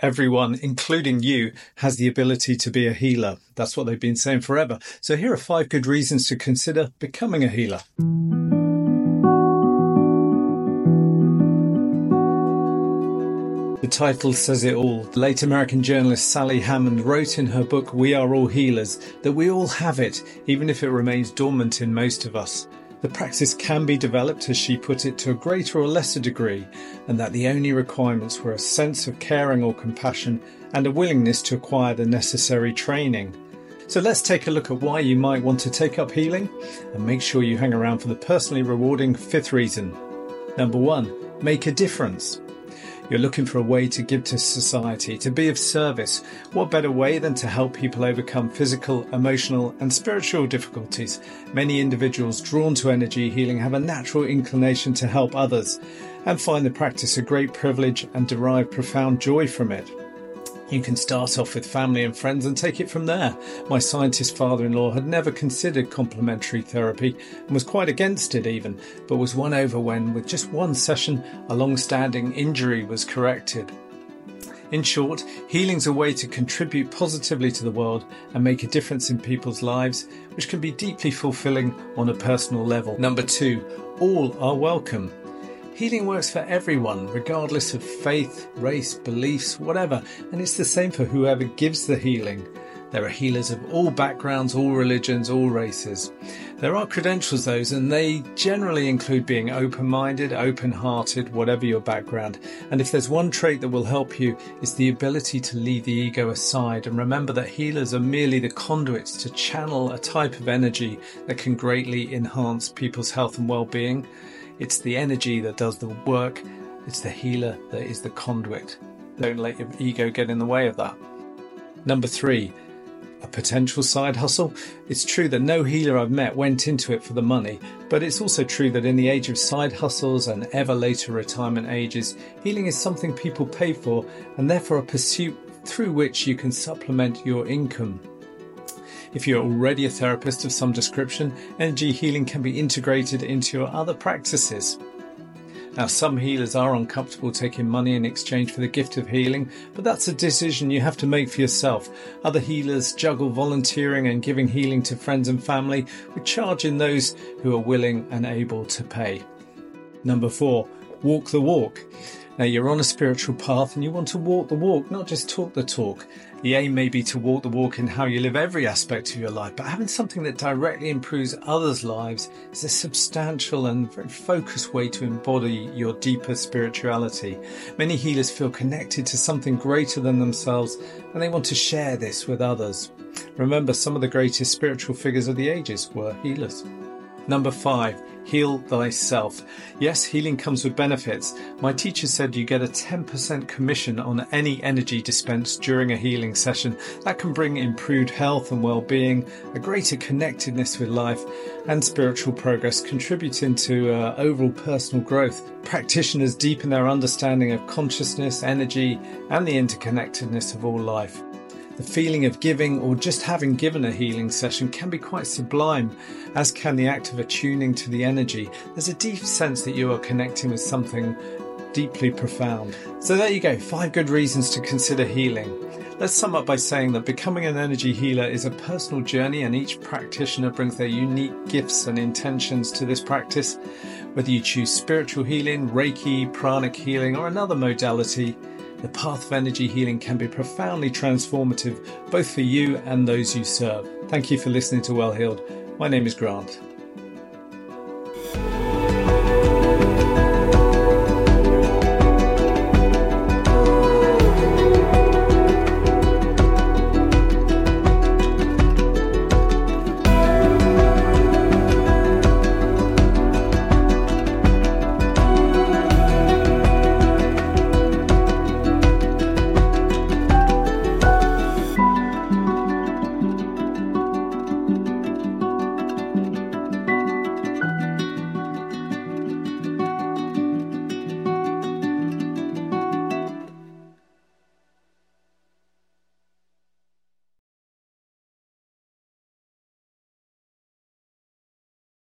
Everyone, including you, has the ability to be a healer. That's what they've been saying forever. So here are 5 good reasons to consider becoming a healer. The title says it all. Late American journalist Sally Hammond wrote in her book We Are All Healers that we all have it, even if it remains dormant in most of us. The practice can be developed, as she put it, to a greater or lesser degree, and that the only requirements were a sense of caring or compassion and a willingness to acquire the necessary training. So let's take a look at why you might want to take up healing, and make sure you hang around for the personally rewarding 5th reason. Number 1, make a difference. You're looking for a way to give to society, to be of service. What better way than to help people overcome physical, emotional and spiritual difficulties? Many individuals drawn to energy healing have a natural inclination to help others and find the practice a great privilege and derive profound joy from it. You can start off with family and friends and take it from there. My scientist father-in-law had never considered complementary therapy and was quite against it even, but was won over when, with just one session, a long-standing injury was corrected. In short, healing's a way to contribute positively to the world and make a difference in people's lives, which can be deeply fulfilling on a personal level. Number 2, all are welcome. Healing works for everyone, regardless of faith, race, beliefs, whatever, and it's the same for whoever gives the healing. There are healers of all backgrounds, all religions, all races. There are credentials, though, and they generally include being open-minded, open-hearted, whatever your background. And if there's one trait that will help you, it's the ability to leave the ego aside and remember that healers are merely the conduits to channel a type of energy that can greatly enhance people's health and well-being. It's the energy that does the work. It's the healer that is the conduit. Don't let your ego get in the way of that. Number 3, a potential side hustle. It's true that no healer I've met went into it for the money, but it's also true that in the age of side hustles and ever later retirement ages, healing is something people pay for and therefore a pursuit through which you can supplement your income. If you're already a therapist of some description, energy healing can be integrated into your other practices. Now, some healers are uncomfortable taking money in exchange for the gift of healing, but that's a decision you have to make for yourself. Other healers juggle volunteering and giving healing to friends and family, with charging those who are willing and able to pay. Number 4, walk the walk. Now, you're on a spiritual path and you want to walk the walk, not just talk the talk. The aim may be to walk the walk in how you live every aspect of your life, but having something that directly improves others' lives is a substantial and very focused way to embody your deeper spirituality. Many healers feel connected to something greater than themselves and they want to share this with others. Remember, some of the greatest spiritual figures of the ages were healers. Number 5, heal thyself. Yes, healing comes with benefits. My teacher said you get a 10% commission on any energy dispensed during a healing session. That can bring improved health and well-being, a greater connectedness with life, and spiritual progress, contributing to overall personal growth. Practitioners deepen their understanding of consciousness, energy, and the interconnectedness of all life. The feeling of giving or just having given a healing session can be quite sublime, as can the act of attuning to the energy. There's a deep sense that you are connecting with something deeply profound. So there you go, 5 good reasons to consider healing. Let's sum up by saying that becoming an energy healer is a personal journey, and each practitioner brings their unique gifts and intentions to this practice. Whether you choose spiritual healing, Reiki, pranic healing, or another modality, the path of energy healing can be profoundly transformative, both for you and those you serve. Thank you for listening to Well Healed. My name is Grant.